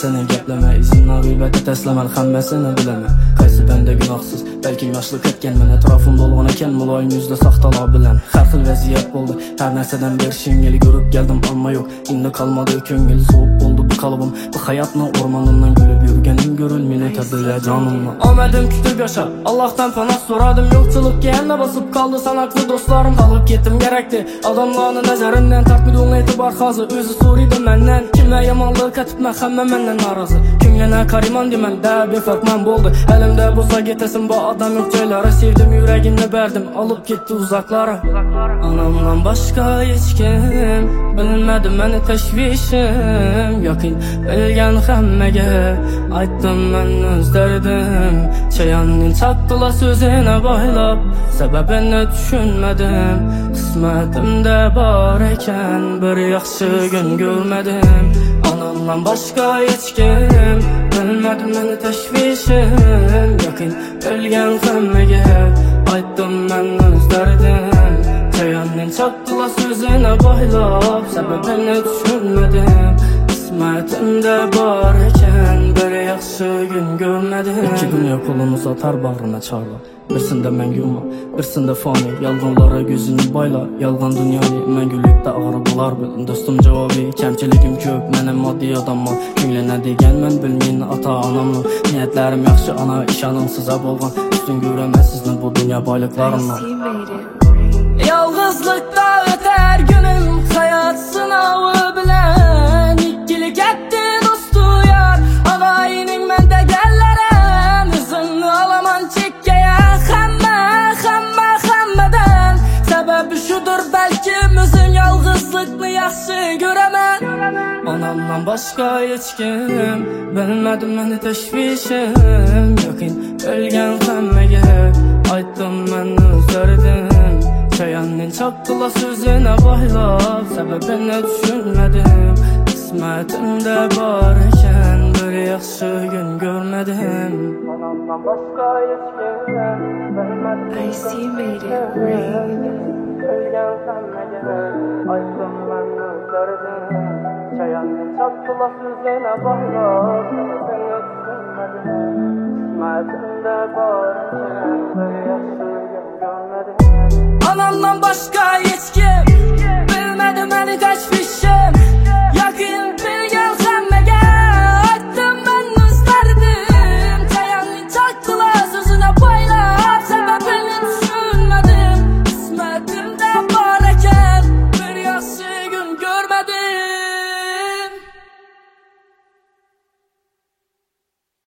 seni gepleme, izinle gıybeti teslemel, hammesini bileme. Qaysi bende günahsız, belki yaşlıq etken men etrafımda olğan eken, mulayim yüzde saxtala bilen. Her xil vəziyyət oldu, her nerseden bir şingeli görüp geldim ama yok. İndi kalmadı köngel, soğuk oldu bu kalıbım. Bu hayatın ormanından gülüp yürgenim görülmeni tədbilə canımla. Amədim kütüb yaşa, Allah'tan panah soradım. Yokçuluk geyenne basıp kaldı sanaklı dostlarım. Kalıp gittim gerekti, adamların nəzərindən tartmıdı onun etibar xazı. Özü soruydu məndən, kimlə yamanlığı katıp həmmə məndən narazı. Kimlənə kariman demən, də bir fark mən boldu. Əlimdə bolsa getesin bu adam yok caylara. Sevdim yüreğimle berdim, alıp gitti uzaklara. Anamdan başka hiç kim bilmedi məni təşvişim. Yakın bilgən həmməgə aytdım mən öz dərdim. Çayanın çatdıla sözünə baylap, səbəbini düşünmədim. Qismətimdə bar ekən bir yaxşı gün görmədim. Anamdan başka hiç kim bilmedi məni təşvişim. Yakın bilgən həmməgə aytdım mən öz dərdim. Çayanın çatdıla sözünə baylap, səbəbini düşünmədim. Qismətimdə bar ekən bir yaxşı gün görmədim. İki dünya kolunu satar bağrına çarla, birisində mən yuma, birisində fani. Yalğanlara gözünü bayla, yalğan dünyanı məngülükdə ağrı bular bilin. Dostum cavabı, kəmçiligim köp, mənəm maddi adamma. Künglənə degən mən bilməyin ata anamla. Niyyətlərim yaxşı ana, iş anamsıza bolğan. Üstün görəməsizdir bu dünya baylıqlarımla. Yalğızlıqda ötər günüm, hayat sınavı bilən. İkilik etdi dostu yar, ağayının məndə gəllərəm. Üzümlü alaman çikkəyə, xəmmədən. Səbəbi şudur bəlkim, özüm yalğızlıqlı yaxşı görəmən. Anamdan başqa heç kim bilmədi məni təşvişim. Yakın ölgən xəmməgə aytdım mən öz dərdim. Çayanın çatdıla sözünə baylap, səbəbini düşünmədim. Qismətimdə bar ekən bir yaxşı gün görmədim. Anamdan başqa heç kim bilmədi. I see made it rain. Ölgən xəmməgə aytdım mən öz dərdim. Çayanın çatdıla sözünə baylap, səbəbini düşünmədim. Qismətimdə bar ekən bir yaxşı gün görmədim. Anamdan başka hiç kim